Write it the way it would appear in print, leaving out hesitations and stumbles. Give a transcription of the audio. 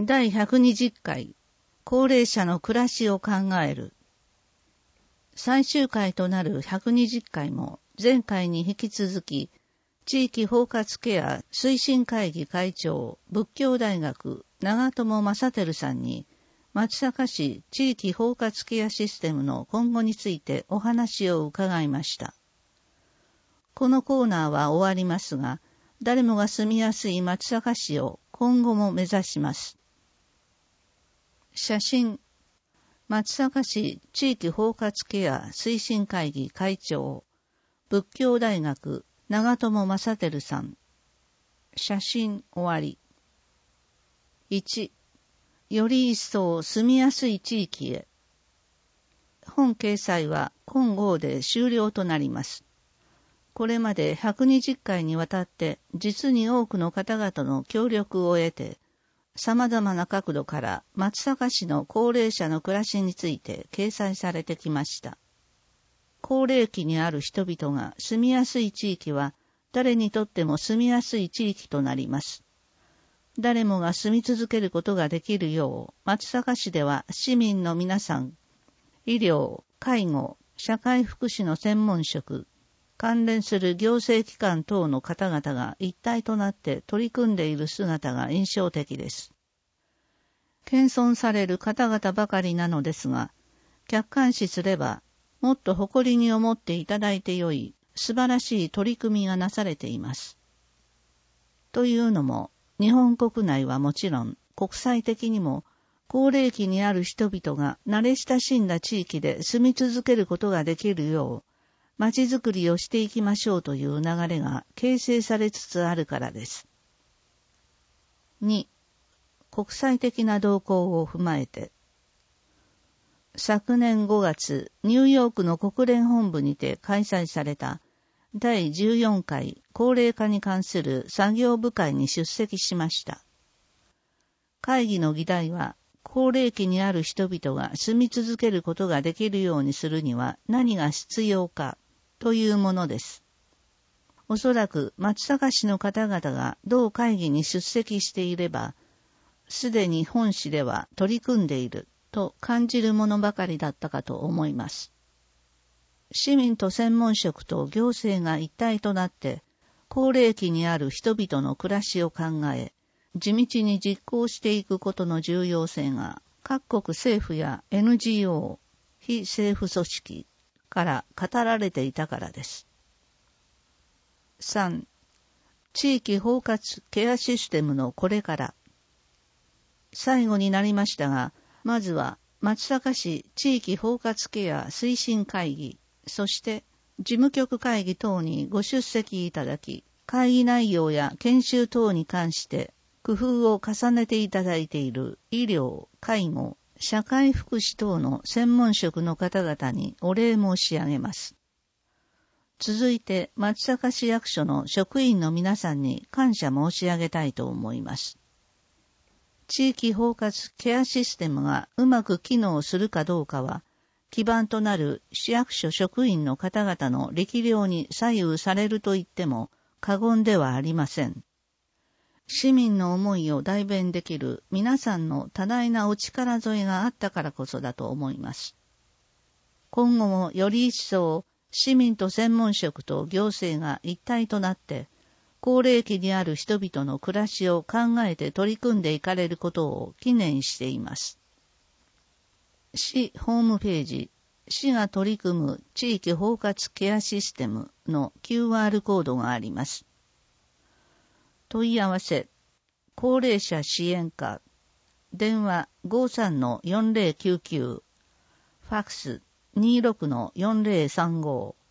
第120回高齢者の暮らしを考える。最終回となる120回も前回に引き続き、地域包括ケア推進会議会長仏教大学長友正輝さんに松阪市地域包括ケアシステムの今後についてお話を伺いました。このコーナーは終わりますが、誰もが住みやすい松阪市を今後も目指します。写真、松阪市地域包括ケア推進会議会長、仏教大学長友正輝さん。写真終わり。1、より一層住みやすい地域へ。本掲載は今号で終了となります。これまで120回にわたって実に多くの方々の協力を得て、様々な角度から松阪市の高齢者の暮らしについて掲載されてきました。高齢期にある人々が住みやすい地域は誰にとっても住みやすい地域となります。誰もが住み続けることができるよう、松阪市では市民の皆さん、医療、介護、社会福祉の専門職、関連する行政機関等の方々が一体となって取り組んでいる姿が印象的です。謙遜される方々ばかりなのですが、客観視すれば、もっと誇りに思っていただいてよい素晴らしい取り組みがなされています。というのも、日本国内はもちろん、国際的にも、高齢期にある人々が慣れ親しんだ地域で住み続けることができるよう、街づくりをしていきましょうという流れが形成されつつあるからです。2、国際的な動向を踏まえて、昨年5月、ニューヨークの国連本部にて開催された第14回高齢化に関する作業部会に出席しました。会議の議題は、高齢期にある人々が住み続けることができるようにするには何が必要かというものです。おそらく松阪市の方々が同会議に出席していれば、すでに本市では取り組んでいると感じるものばかりだったかと思います。市民と専門職と行政が一体となって、高齢期にある人々の暮らしを考え、地道に実行していくことの重要性が、各国政府や NGO、非政府組織から語られていたからです。3、地域包括ケアシステムのこれから。最後になりましたが、まずは松阪市地域包括ケア推進会議、そして事務局会議等にご出席いただき、会議内容や研修等に関して工夫を重ねていただいている医療、介護、社会福祉等の専門職の方々にお礼申し上げます。続いて松阪市役所の職員の皆さんに感謝申し上げたいと思います。地域包括ケアシステムがうまく機能するかどうかは、基盤となる市役所職員の方々の力量に左右されると言っても過言ではありません。市民の思いを代弁できる皆さんの多大なお力添えがあったからこそだと思います。今後もより一層市民と専門職と行政が一体となって、高齢期にある人々の暮らしを考えて取り組んでいかれることを記念しています。市ホームページ、市が取り組む地域包括ケアシステムの QR コードがあります。問い合わせ、高齢者支援課、電話 53-4099、ファックス 26-4035、